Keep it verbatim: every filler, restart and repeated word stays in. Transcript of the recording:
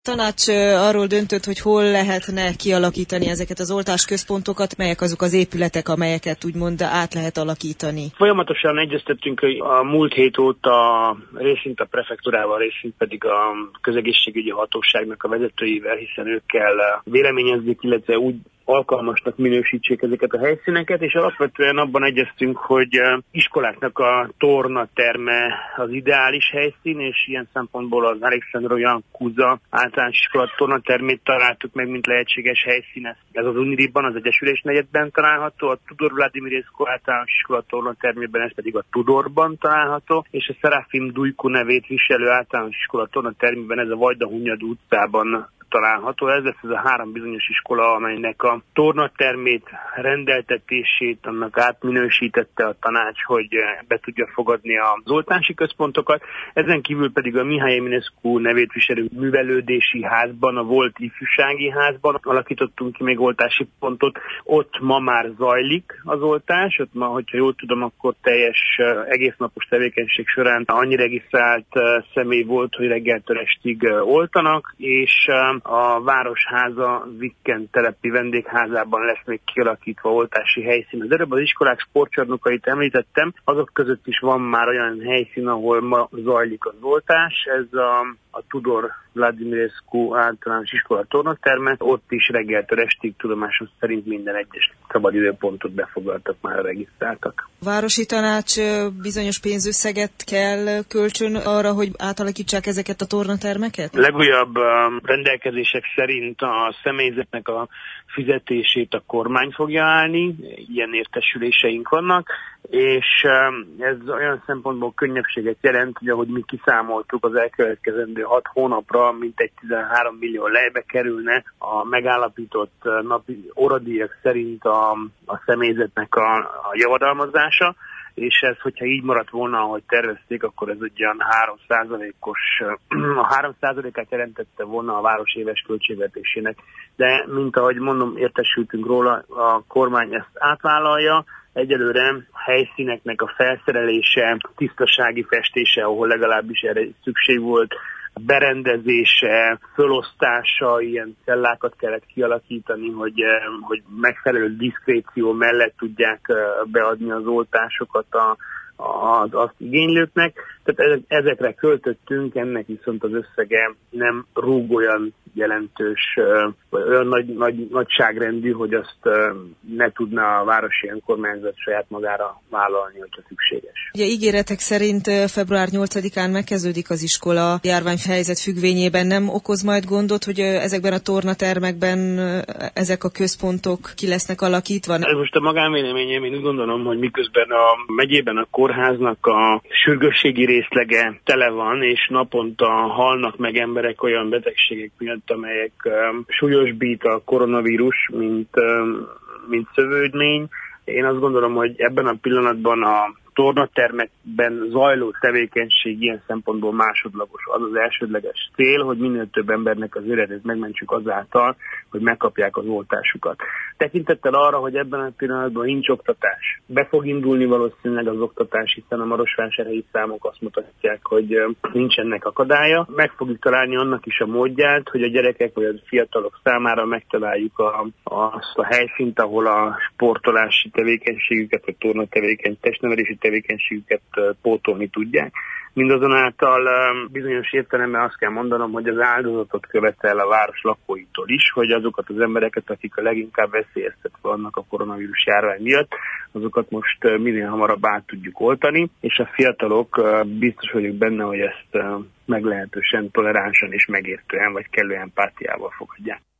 Tanács arról döntött, hogy hol lehetne kialakítani ezeket az oltásközpontokat, melyek azok az épületek, amelyeket úgymond át lehet alakítani. Folyamatosan egyeztettünk a múlt hét óta részint a prefektúrával, részint pedig a közegészségügyi hatóságnak a vezetőivel, hiszen őkkel véleményezzük, illetve úgy alkalmasnak minősítsék ezeket a helyszíneket, és alapvetően abban egyeztünk, hogy iskoláknak a tornaterme az ideális helyszín, és ilyen szempontból az Alexandra Jan Kuza általános iskola tornatermét találtuk meg, mint lehetséges helyszín. Ez az Unidiban, az Egyesülés negyedben található, a Tudor Vladimirescu általános iskola tornatermében, ez pedig a Tudorban található, és a Serafim Dujku nevét viselő általános iskola tornatermében, ez a Vajdahunyad utcában található. Ez lesz ez a három bizonyos iskola, amelynek a tornatermét, rendeltetését, annak átminősítette a tanács, hogy be tudja fogadni az oltási központokat. Ezen kívül pedig a Mihály Eminescu nevét viselő művelődési házban, a volt ifjúsági házban alakítottunk ki még oltási pontot. Ott ma már zajlik az oltás, ott ma, hogyha jól tudom, akkor teljes egésznapos tevékenység során annyi regisztrált személy volt, hogy reggeltől estig oltanak, és a Városháza Vikken telepi vendégházában lesz még kialakítva oltási helyszín. Az előbb az iskolák sportcsarnokait említettem, azok között is van már olyan helyszín, ahol ma zajlik az oltás. Ez a, a Tudor Vladimirescu általános iskola tornaterme, ott is reggeltől estig tudomásom szerint minden egyes szabadidőpontot befoglaltak, már a regisztráltak. A városi tanács bizonyos pénzösszeget kell kölcsön arra, hogy átalakítsák ezeket a tornatermeket? Legújabb rendelkezések szerint a személyzetnek a fizetését a kormány fogja állni, ilyen értesüléseink vannak, és ez olyan szempontból könnyebbséget jelent, hogy ahogy mi kiszámoltuk, az elkövetkezendő hat hónapra mintegy tizenhárom millió lejbe kerülne a megállapított napi óradíjak szerint a, a személyzetnek a, a javadalmazása, és ez, hogyha így maradt volna, ahogy tervezték, akkor ez egy olyan három százalékos, a három százalékát jelentette volna a város éves költségvetésének. De, mint ahogy mondom, értesültünk róla, a kormány ezt átvállalja. Egyelőre a helyszíneknek a felszerelése, tisztasági festése, ahol legalábbis erre szükség volt, berendezése, fölosztása, ilyen cellákat kellett kialakítani, hogy, hogy megfelelő diszkréció mellett tudják beadni az oltásokat a, az azt igénylőknek. Tehát ezekre költöttünk, ennek viszont az összege nem rúg olyan jelentős, vagy olyan nagy, nagy, nagyságrendű, hogy azt ne tudna a városi önkormányzat saját magára vállalni, hogyha szükséges. Ugye ígéretek szerint február nyolcadikán megkezdődik az iskola járványhelyzet függvényében. Nem okoz majd gondot, hogy ezekben a tornatermekben ezek a központok ki lesznek alakítva? Ez most a magánvéleményem, én úgy gondolom, hogy miközben a megyében a kórháznak a sürgősségi részlege tele van, és naponta halnak meg emberek olyan betegségek miatt, amelyek um, súlyosbít a koronavírus, mint, um, mint szövődmény. Én azt gondolom, hogy ebben a pillanatban a tornatermekben zajló tevékenység ilyen szempontból másodlagos. Az az elsődleges cél, hogy minél több embernek az életét megmentsük azáltal, hogy megkapják az oltásukat. Tekintettel arra, hogy ebben a pillanatban nincs oktatás. Be fog indulni valószínűleg az oktatás, hiszen a marosvásárhelyi számok azt mutatják, hogy nincsenek akadálya. Meg fogjuk találni annak is a módját, hogy a gyerekek vagy a fiatalok számára megtaláljuk a, azt a helyszínt, ahol a sportolási tevékenységüket, vagy tornatevékeny, testnevelési tevékenységüket pótolni tudják. Mindazonáltal bizonyos értelemben azt kell mondanom, hogy az áldozatot követel a város lakóitól is, hogy azokat az embereket, akik a leginkább veszélyeztetve vannak a koronavírus járvány miatt, azokat most minél hamarabb át tudjuk oltani, és a fiatalok biztos vagyok benne, hogy ezt meglehetősen toleránsan és megértően vagy kellő empátiával fogadják.